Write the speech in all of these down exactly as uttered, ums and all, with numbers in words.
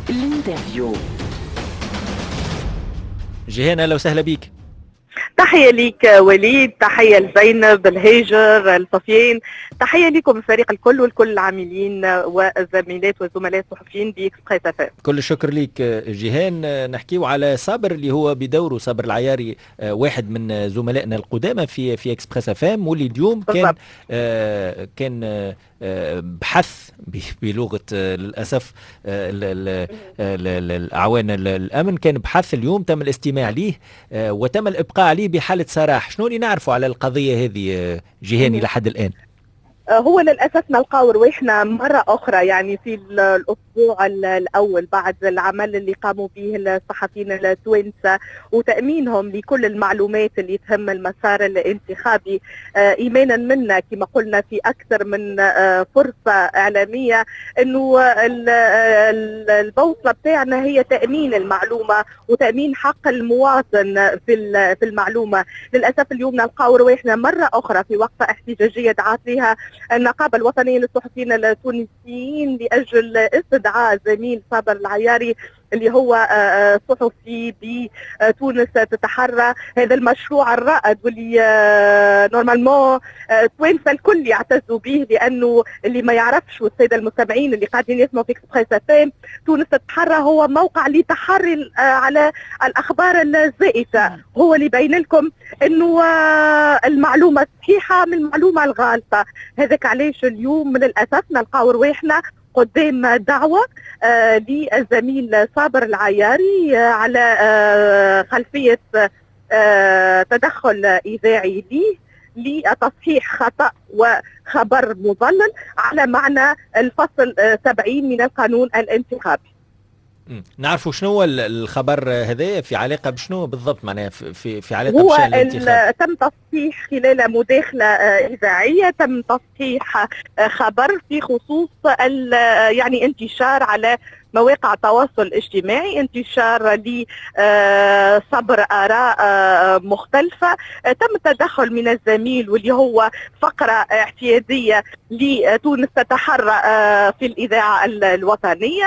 الانترفيو. جيهان اهلا وسهلا بيك. تحية ليك وليد، تحية لزينب، الهاجر، الصفيان، تحية لكم الفريق الكل والكل العاملين والزميلات والزملاء الصحفيين بإكسبريس اف ام. كل الشكر ليك جيهان. نحكيو على صابر اللي هو بدوره صابر العياري، واحد من زملائنا القدامى في في اكسبريس اف ام، واللي اليوم كان آه كان آه بحث بلغه للاسف الاعوان الامن، كان بحث اليوم تم الاستماع ليه وتم الابقاء عليه بحاله سراح. شنو اللي نعرفوا على القضيه هذه جيهاني لحد الان؟ هو للأسف نلقاو رواحنا مرة أخرى يعني في الأسبوع الأول بعد العمل اللي قاموا به الصحفيين التوانسة وتأمينهم لكل المعلومات اللي تهم المسار الانتخابي، إيمانا منا كما قلنا في أكثر من فرصة إعلامية أنه البوصلة بتاعنا هي تأمين المعلومة وتأمين حق المواطن في المعلومة. للأسف اليوم نلقاو رواحنا مرة أخرى في وقفة احتجاجية دعات لها النقابة الوطنية للصحفيين التونسيين لأجل استدعاء زميل صابر العياري اللي هو صحفي بتونس تتحرى، هذا المشروع الرائد واللي نورمالمون توانسة الكل يعتزوا به، لأنه اللي ما يعرفش والسادة المستمعين اللي قاعدين يسمعوا في اكسبريس اف ام، تونس تتحرى هو موقع لتحري على الأخبار الزائفة، هو اللي بين لكم أنه المعلومة الصحيحة من المعلومة الغالطة. هذاك علاش اليوم للأسف نلقاو رواحنا قدام دعوة آه للزميل صابر العياري آه على آه خلفية آه تدخل إذاعي ليه لتصحيح خطأ وخبر مضلل على معنى الفصل آه سبعين من القانون الانتخابي. نعرفوا شنو هو الخبر هذا في علاقه بشنو بالضبط، معناها في في علاقه هو بشان الانتخاب؟ تم تصحيح خلال مداخله اذاعيه، تم تصحيح خبر في خصوص يعني انتشار على مواقع التواصل الاجتماعي، انتشار لصبر آراء مختلفة. تم التدخل من الزميل واللي هو فقرة اعتيادية لتونس تتحرى في الإذاعة الوطنية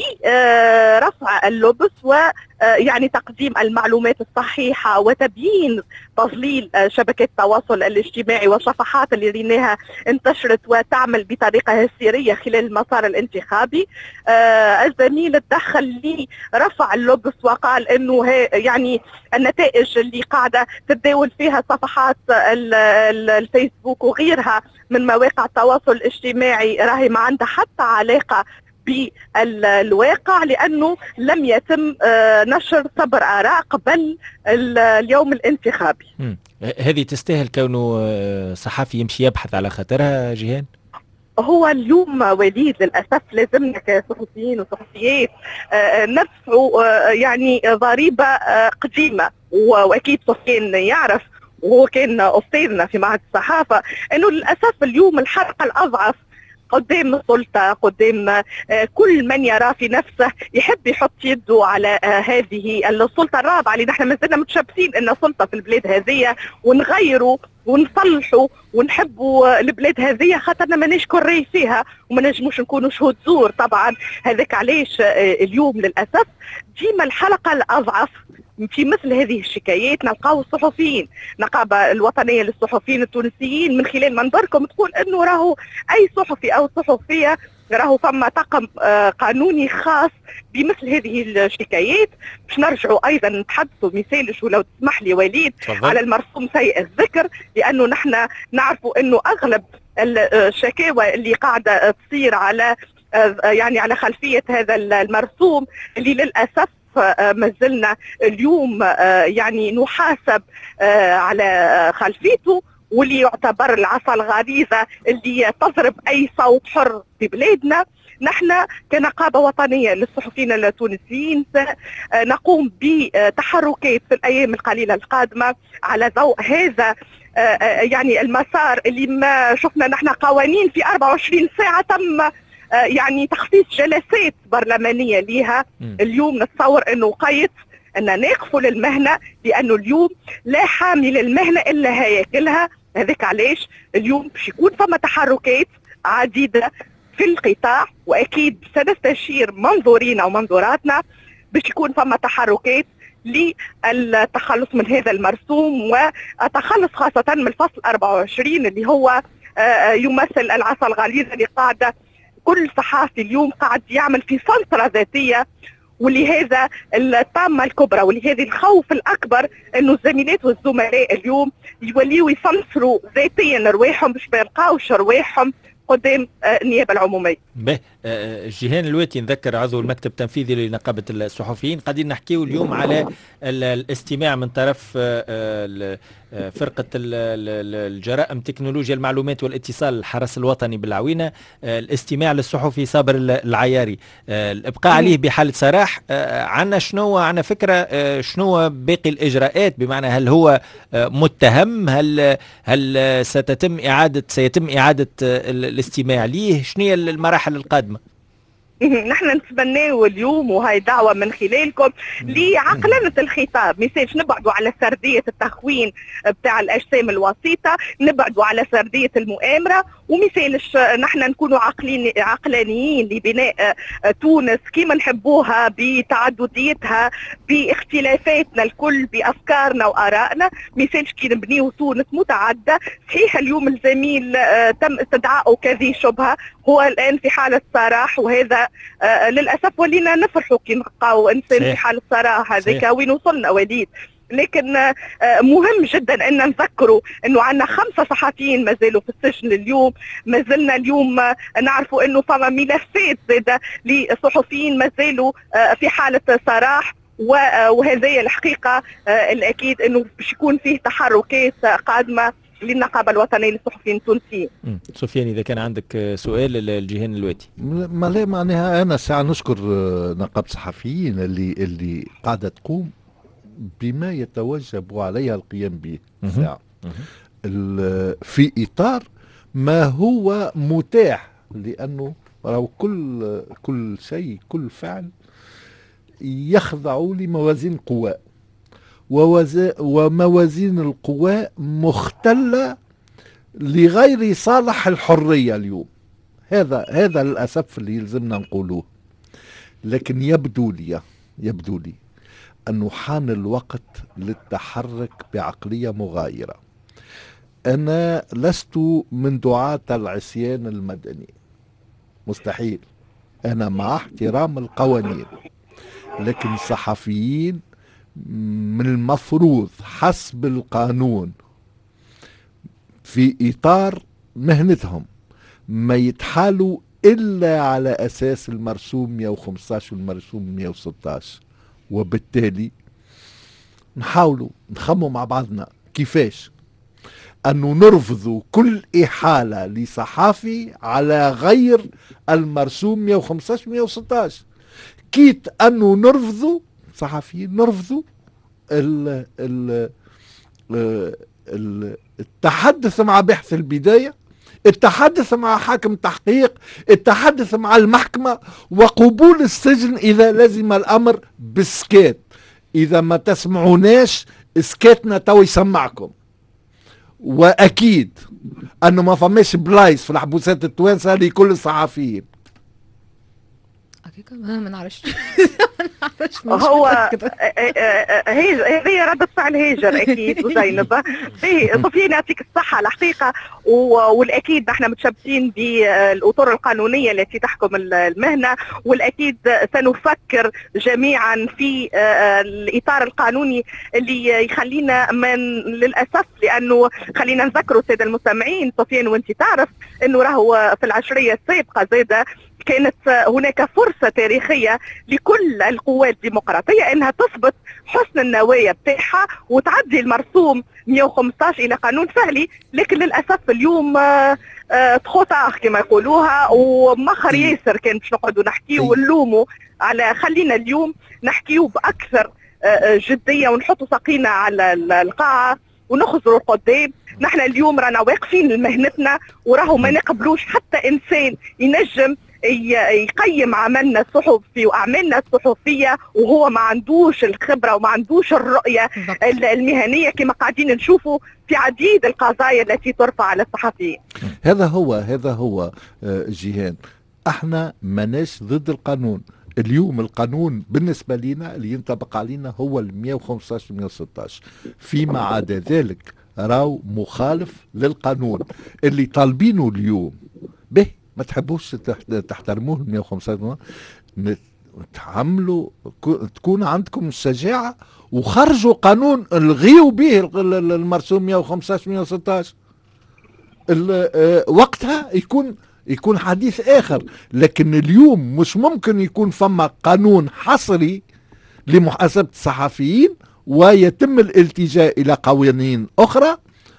لرفع اللبس ويعني تقديم المعلومات الصحيحة وتبيين تضليل شبكات التواصل الاجتماعي والصفحات اللي ريناها انتشرت وتعمل بطريقة هستيرية خلال المسار الانتخابي. الزميل تدخل لرفع اللبس وقال انه يعني النتائج اللي قاعده تتداول فيها صفحات الفيسبوك وغيرها من مواقع التواصل الاجتماعي راهي ما عندها حتى علاقه بالواقع، لانه لم يتم نشر صبر آراء قبل اليوم الانتخابي. هذه تستاهل كونه صحفي يمشي يبحث على خاطرها جيهان؟ هو اليوم وليد للأسف لازمنا كصحفيين وصحفيات ندفعوا يعني ضريبة قديمة، وأكيد سفيان يعرف وهو كان أستاذنا في معهد الصحافة أنه للأسف اليوم الحلقة الأضعف قدام السلطة، قدام كل من يرى في نفسه يحب يحط يده على هذه السلطة الرابعة اللي نحن ما زلنا متشبثين أن سلطة في البلاد هذه، ونغيروا ونصلحوا ونحبوا البلاد هذه خاطرنا ما نشكر راي فيها وما نجموش نكونوا شهود زور. طبعا هذاك علاش اليوم للأسف ديما الحلقة الأضعف في مثل هذه الشكايات نلقاو الصحفيين. النقابة الوطنية للصحفيين التونسيين من خلال منبركم تقول انه راهو اي صحفي او صحفية راهو فما طاقم قانوني خاص بمثل هذه الشكايات. باش نرجعوا ايضا نتحدثوا مثال ولو تسمح لي وليد على المرسوم سيء الذكر، لانه نحن نعرفوا انه اغلب الشكاوى اللي قاعدة تصير على يعني على خلفية هذا المرسوم اللي للأسف ما زلنا اليوم يعني نحاسب على خلفيته، واللي يعتبر العصا الغليظة اللي تضرب أي صوت حر في بلادنا. نحن كنقابة وطنية للصحفيين التونسيين سنقوم بتحركات في الأيام القليلة القادمة على ضوء هذا يعني المسار اللي ما شفنا نحن قوانين في أربعة وعشرين ساعة تم يعني تخصيص جلسات برلمانية لها. اليوم نتصور أنه قيد أن نقفل المهنة، لأنه اليوم لا حامل المهنة إلا هياكلها. هذاك علاش اليوم باش يكون فما تحركات عديدة في القطاع، واكيد سنستشير منظورين او منظوراتنا باش يكون فما تحركات للتخلص من هذا المرسوم، والتخلص خاصة من الفصل أربعة وعشرين اللي هو يمثل العصا الغليظة اللي قاعدة كل صحافي اليوم قاعد يعمل في سلطرة ذاتية. ولهذا الطامة الكبرى ولهذا الخوف الأكبر أنه الزميلات والزملاء اليوم يوليوا يسمسروا ذاتيا رواحهم باش ما يلقاوش رواحهم قدام النيابه العموميه. به جيهان الواتي نذكر عضو المكتب التنفيذي لنقابه الصحفيين، قاعدين نحكيو اليوم على الاستماع من طرف فرقه الجرائم تكنولوجيا المعلومات والاتصال الحرس الوطني بالعوينه، الاستماع للصحفي صابر العياري، الابقاء عليه بحاله سراح. عندنا شنو عندنا فكره شنو باقي الاجراءات؟ بمعنى هل هو متهم؟ هل هل ستتم اعاده سيتم اعاده الاستماع ليه؟ شنو هي المراحل القادمه؟ نحن نتمناو اليوم وهي دعوه من خلالكم لعقلنه الخطاب، ما يصيرش نبعدوا على سرديه التخوين بتاع الاجسام الوسيطه، نبعدوا على سرديه المؤامره، وما يصيرش نحن نكونوا عقلين عقلانيين لبناء تونس كيما نحبوها بتعدديتها باختلافاتنا الكل بافكارنا وارائنا. ما يصيرش كي نبنيو تونس متعدده. صحيح اليوم الزميل تم استدعائه كذي شبهه، هو الان في حاله سراح، وهذا آه للاسف ولينا نفرحوا كي نلقاو انسان في حاله سراح. هذاك وين وصلنا وليد. لكن آه مهم جدا ان نذكروا انه عندنا خمسه صحفيين ما زالوا في السجن اليوم. ما زلنا اليوم آه نعرفوا انه فما ملفات زاده لصحفيين ما زالوا آه في حاله سراح، وهذه الحقيقه آه الاكيد انه باش يكون فيه تحركات قادمه للنقابه الوطنيه للصحفيين التونسيين. سفيان اذا كان عندك سؤال للجيهان الواتي. ما لا معناها انا ساعه نشكر نقابه الصحفيين اللي اللي قاعده تقوم بما يتوجب عليها القيام به ساعه في اطار ما هو متاح، لانه راهو كل كل شيء كل فعل يخضع لموازين القوى، وموازين القوى مختلة لغير صالح الحرية اليوم. هذا هذا للأسف اللي يلزمنا نقولوه. لكن يبدو لي يبدو لي أنه حان الوقت للتحرك بعقلية مغايرة. أنا لست من دعاة العصيان المدني، مستحيل، أنا مع احترام القوانين، لكن الصحفيين من المفروض حسب القانون في إطار مهنتهم ما يتحالوا إلا على أساس المرسوم مئة وخمسة عشر والمرسوم مئة وستة عشر. وبالتالي نحاولوا نخموا مع بعضنا كيفاش أنه نرفضوا كل إحالة لصحافي على غير المرسوم مئة وخمسة عشر مئة وستة عشر، كيت أنه نرفضوا صحفيين نرفضوا ال ال ال التحدث مع باحث البداية، التحدث مع حاكم تحقيق، التحدث مع المحكمة، وقبول السجن إذا لزم الأمر بالسكات. إذا ما تسمعوناش سكاتنا تو يسمعكم. وأكيد أنه ما فماش بلايص في الحبوسات التوانسة لكل الصحفيين. ما نعرفش هو هذه ردة فعل هاجر اكيد وزينب. سفيان يعطيك الصحة الحقيقة، والاكيد نحن متشبثين بالاطر القانونية التي تحكم المهنة، والاكيد سنفكر جميعا في الاطار القانوني اللي يخلينا من للاسف، لانه خلينا نذكروا السادة المستمعين سفيان وانت تعرف انه راهو في العشرية السابقة زادة كانت هناك فرصة تاريخية لكل القوات الديمقراطية انها تثبت حسن النوايا بتاعها وتعدي المرسوم مئة وخمسة عشر الى قانون فهلي. لكن للاسف اليوم تخوطاخ كما يقولوها ومخر ياسر كان باش نقعدوا نحكيو ونلوموا على. خلينا اليوم نحكيو باكثر جدية ونحطوا ساقينا على القاعة ونخزروا القدام. نحن اليوم رانا واقفين لمهنتنا، وراهو ما نقبلوش حتى انسان ينجم يقيم عملنا الصحفي واعمالنا الصحفيه وهو ما عندوش الخبره وما عندوش الرؤيه المهنيه كما قاعدين نشوفوا في عديد القضايا التي ترفع على الصحفيين. هذا هو هذا هو جيهان احنا ماناش ضد القانون. اليوم القانون بالنسبة لنا اللي ينطبق علينا هو ال مئة وخمسة عشر مئة وستة عشر، فيما عدا ذلك راو مخالف للقانون اللي طالبينه اليوم. به ما تحبوش تحترموه ال مئة وخمسة عشر، تعملوا تكون عندكم الشجاعة وخرجوا قانون الغيوا به المرسوم مئة وخمسة عشر مئة وستة عشر، وقتها يكون يكون حديث آخر. لكن اليوم مش ممكن يكون فما قانون حصري لمحاسبة الصحفيين ويتم الالتجاء إلى قوانين أخرى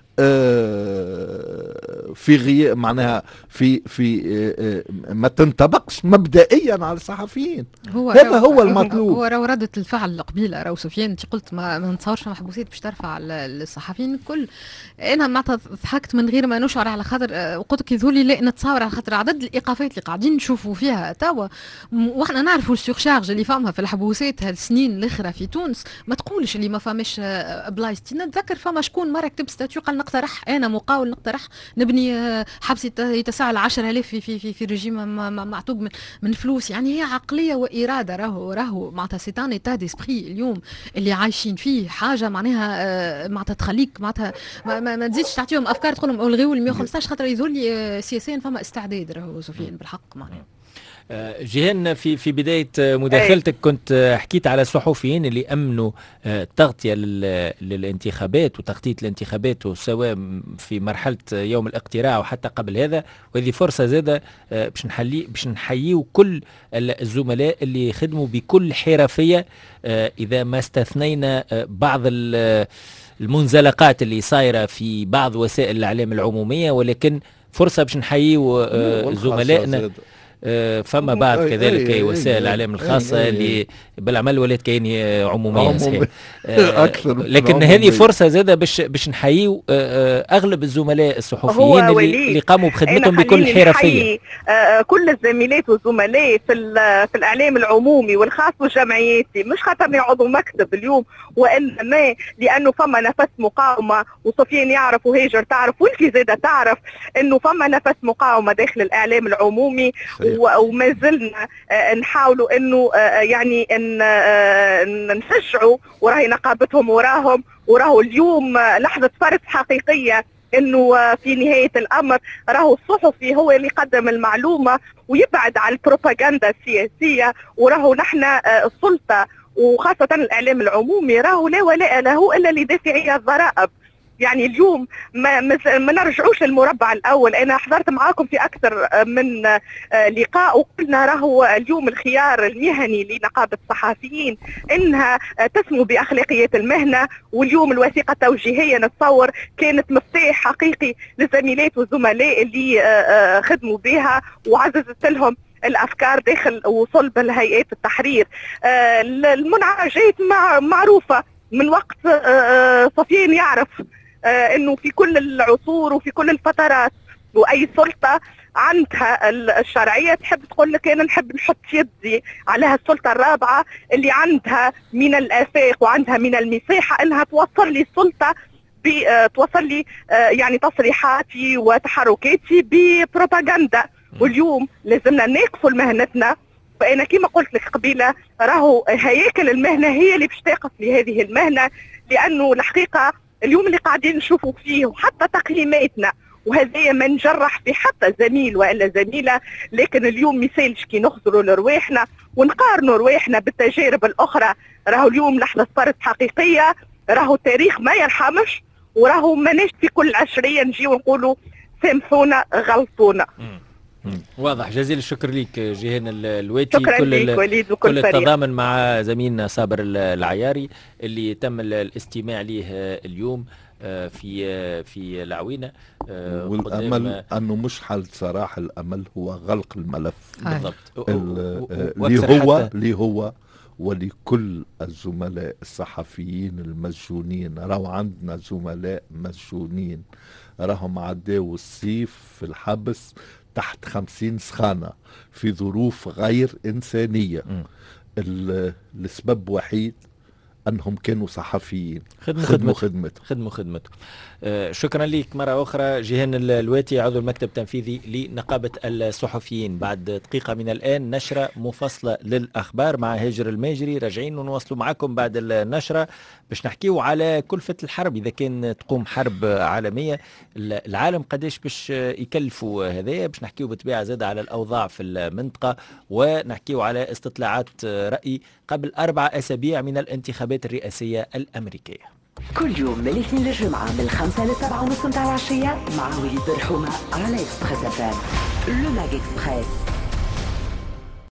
في غياب معناها في في ما تنطبقش مبدئيا على الصحفيين. هو هذا هو المطلوب. هو راهو ردة الفعل القبيله راهو سفيان انت قلت ما, ما نتصورش محبوسات باش ترفع الصحفيين الكل. انا معناتها ضحكت من غير ما نشعر على خاطر وقلت لك يظهر لي لا نتصور على خاطر عدد الايقافات اللي قاعدين نشوفوا فيها توا، واحنا نعرفوا السيرشارج اللي فامها في الحبوسات هالسنين الاخرى في تونس. ما تقولش اللي ما فماش بلايص. نتذكر فما شكون مره كتب ستاتيو قال نقترح انا مقاول نقترح نبني حبس يتسع ل عشرة آلاف في في في, في رجيم معتوب من, من فلوس. يعني هي عقليه واراده راهو راهو معناتها سيتان ايتا ديسبري اليوم اللي عايشين فيه حاجه معناها معناتها تخليك معناتها ما, ما, ما تزيدش تعطيهم افكار تقول لهم الغيوا ال مئة وخمسة عشر خاطر يظهر لي سياسيا فما استعداد راهو سفيان بالحق معناها. جيهان في في بداية مداخلتك كنت حكيت على الصحفيين اللي أمنوا تغطية للانتخابات وتغطية الانتخابات سواء في مرحلة يوم الاقتراع وحتى قبل هذا، وهذه فرصة زادة باش نحيي باش نحييو كل الزملاء اللي خدموا بكل حرفية، إذا ما استثنينا بعض المنزلقات اللي صايرة في بعض وسائل الإعلام العمومية، ولكن فرصة باش نحييو زملائنا. فما بعد كذلك أي وسائل الاعلام الخاصه اللي بالعمل ولات كاين عموميه صحيح. اكثر لكن هذه فرصه زاده باش باش نحييو اغلب الزملاء الصحفيين اللي, اللي قاموا بخدمتهم بكل حرفيه. كل الزميلات والزملاء في في الاعلام العمومي والخاص والجمعياتي، مش خاطر يعضوا مكتب اليوم وانما لانه فما نفس مقاومه، وسفيان يعرف وهاجر تعرف وانت زاده تعرف انه فما نفس مقاومه داخل الاعلام العمومي، وما زلنا نحاولوا انه يعني نشجعوا وراهي نقابتهم وراهم. وراهو اليوم لحظه فرز حقيقيه انه في نهايه الامر راهو الصحفي هو اللي يقدم المعلومه ويبعد عن البروباغندا السياسيه، وراهو نحن السلطه وخاصه الاعلام العمومي راهو لا ولاء له الا لدافعي الضرائب. يعني اليوم ما, ما نرجعوش للمربع الاول. انا حضرت معاكم في اكثر من لقاء وقلنا راهو اليوم الخيار المهني لنقابه الصحفيين انها تسمو باخلاقيات المهنه، واليوم الوثيقه التوجيهيه نتصور كانت مفتاح حقيقي للزميلات والزملاء اللي خدموا بها وعززت لهم الافكار داخل وصلب الهيئات التحرير. المنعجات معروفه من وقت سفيان يعرف انه في كل العصور وفي كل الفترات واي سلطه عندها الشرعيه تحب تقول لك انا نحب نحط يدي على هالسلطه الرابعه اللي عندها من الافاق وعندها من المساحه انها توصل لي السلطه توصل لي يعني تصريحاتي وتحركاتي ببروباغندا. واليوم لازمنا نقفوا مهنتنا. فانا كما قلت لك قبيله راهو هياكل المهنه هي اللي باش تقف لهذه المهنه، لانه الحقيقه اليوم اللي قاعدين نشوفوا فيه وحتى تقييماتنا وهذا ما نجرح في حتى زميل والا زميله، لكن اليوم مثالش كي نخزروا لرواحنا ونقارنوا رواحنا بالتجارب الاخرى. راهو اليوم لحظه فرز حقيقيه، راهو التاريخ ما يرحمش، وراهو ماناش في كل عشريه نجيو نقولوا سامحونا غلطونا. واضح. جزيل الشكر ليك جيهان الواتي. شكرا كل ليك وليد وكل كل التضامن مع زميلنا صابر العياري اللي تم الاستماع ليه اليوم في في العوينة. والامل انه مش حل صراحه، الامل هو غلق الملف بالضبط اللي هو اللي هو ولكل الزملاء الصحفيين المسجونين. راهو عندنا زملاء مسجونين راهم عداوا الصيف في الحبس تحت خمسين سخانة في ظروف غير إنسانية. السبب وحيد أنهم كانوا صحفيين. خدموا خدموا خدمته خدموا خدمته. آه شكرا لك مرة أخرى جيهان الواتي، عضو المكتب التنفيذي لنقابة الصحفيين. بعد دقيقة من الآن نشرة مفصلة للأخبار مع هاجر الماجري، راجعين ونواصلوا معكم بعد النشرة باش نحكيو على كلفة الحرب. إذا كان تقوم حرب عالمية العالم قداش باش يكلفوا هذا، باش نحكيو بطبيعة زاد على الأوضاع في المنطقة، ونحكيو على استطلاعات رأي قبل أربع أسابيع من الانتخابات الرئاسية الأمريكية. كل يوم من الاثنين للجمعة من الخمسة للسبعة ونص متاع العشية مع وليد برحومة على إكسبريس اف ام. لو ماج إكسبريس.